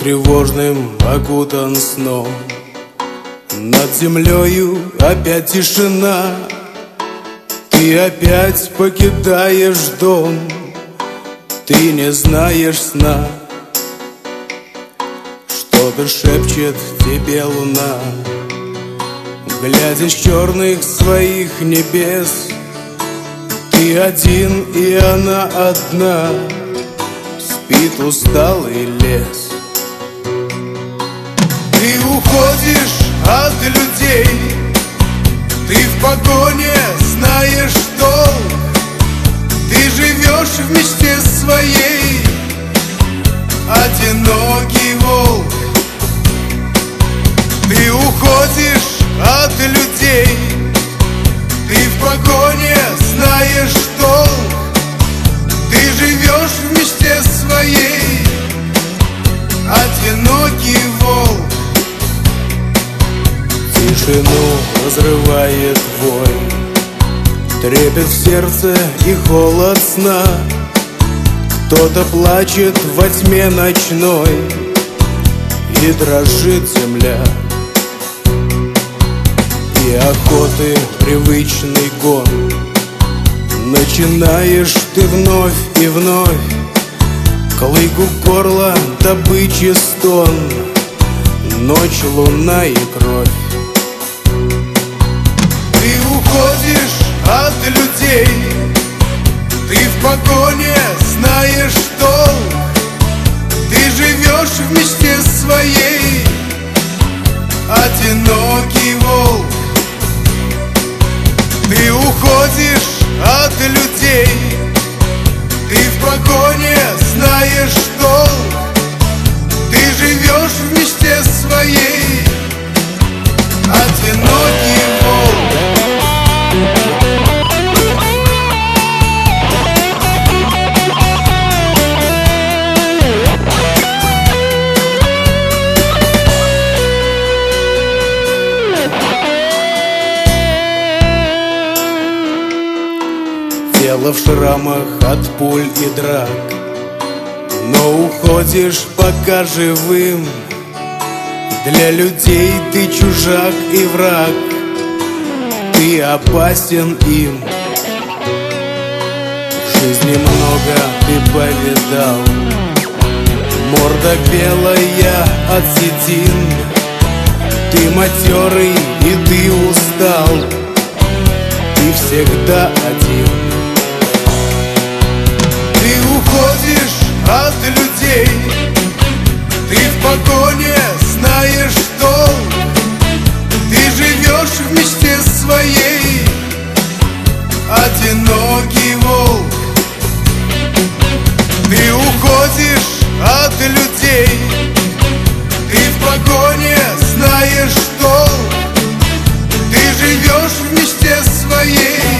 тревожным окутан сном. Над землею опять тишина. Ты опять покидаешь дом. Ты не знаешь сна. Что-то шепчет тебе луна, глядя с черных своих небес. Ты один, и она одна. Спит усталый лес. Ты уходишь от людей. Ты в погоне знаешь толк. Ты живешь в мечте своей, одинокий волк. Ты уходишь от людей. Ты в погоне знаешь толк. Ты живешь в мечте своей, одинокий волк. Тишину разрывает вой, трепет в сердце и холод сна. Кто-то плачет во тьме ночной, и дрожит земля. И охоты привычный гон начинаешь ты вновь и вновь. Клык у горла, добычи стон, ночь, луна и кровь. Ты уходишь от людей. Ты в погоне знаешь толк. Ты живешь в мечте своей, одинокий волк. Ты уходишь от людей. Ты в погоне знаешь толк. Ты живешь в мечте своей, одинокий волк. Тело в шрамах от пуль и драк, но уходишь пока живым. Для людей ты чужак и враг. Ты опасен им. В жизни много ты повидал. Морда белая от седин. Ты матерый и ты устал. Ты всегда один. Ты уходишь от людей. Ты в погоне знаешь толк. Ты живешь в мечте своей, одинокий волк. Ты уходишь от людей. Ты в погоне знаешь толк. Ты живешь в мечте своей,